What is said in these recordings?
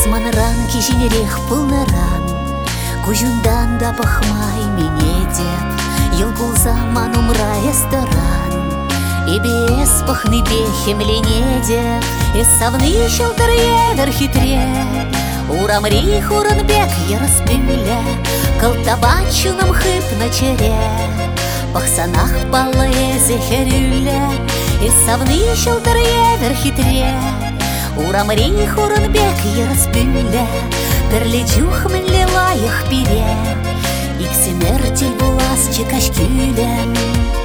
Исманран кижинерех пылныран, кужундан да пахмай мене деп, ел булзаман умра эсторан. Эбес пахны бехем лене деп, эсавны шылдыр едер хитре. Урамри хуранбек яраспюля, калтабачуном хып на чере. Пахсанах палла эзехерюля, эсавны шылдыр едер хитре. Урамри хуранбек яраспюля, перлечух мен лилаях пире. Иксемертель булас чекашкюля.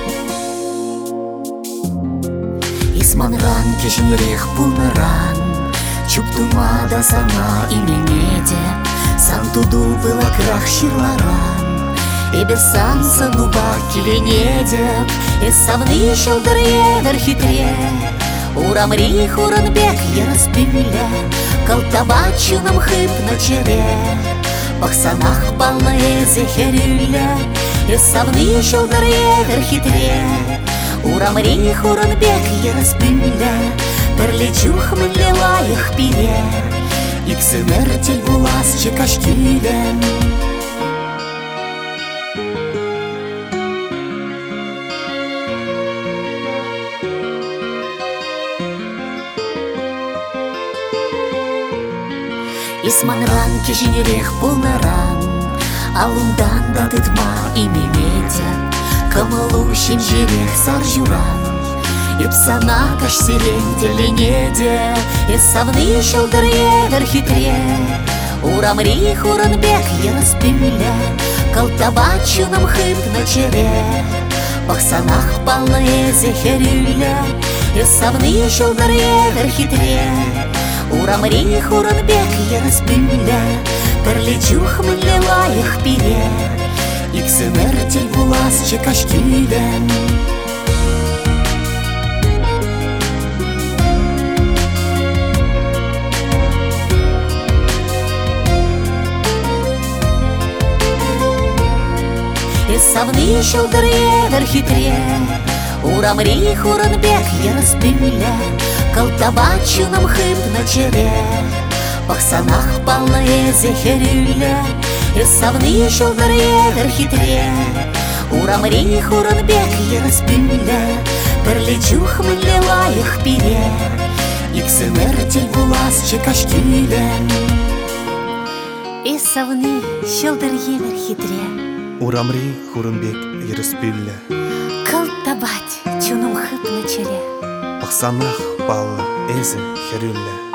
Исманран кешенрех пулныран, чуптумада сана имене деп, сан туду была крах ширларан. Эбесан сануба килене деп, эсавны шылдыр едер хитре. Урамри хуранбек яраспюля, калтабачуном хып на чере. Пахсанах пална эзехерюля, эсавны шылдыр едер хитре. Урамри хуранбек яраспюля, перлечух мен лилаях пире. Иксемертель булас чекашкюля. Исманран кежинерех пулныран, алундан да тытма имене деп, кымылущим жерех саржуран. Ипсана каш селентелене деп, эсавны шылдыр едер хитре. Урамри хуранбек яраспюля, калтабачуном хып на чере. Пахсанах пална эзехерюля, эсавны шылдыр едер хитре. Урамри хуранбек яраспюля, перлечух мен лилаях пире. Иксемертель булас чекашкюля. Эсавны шылдыр едер хитре. Урамри хуранбек яраспюля, калтабачуном хып на чере. Пахсанах пална эзехерюля, эсавны шылдыр едер хитре. Урамри хуранбек яраспюля, перлечух мен лилаях пире. Иксемертель булас чекашкюля. Эсавны шылдыр едер хитре. Урамри хуранбек яраспюля, калтабать чуном хып на чере. пахсанах палла эзехерюля.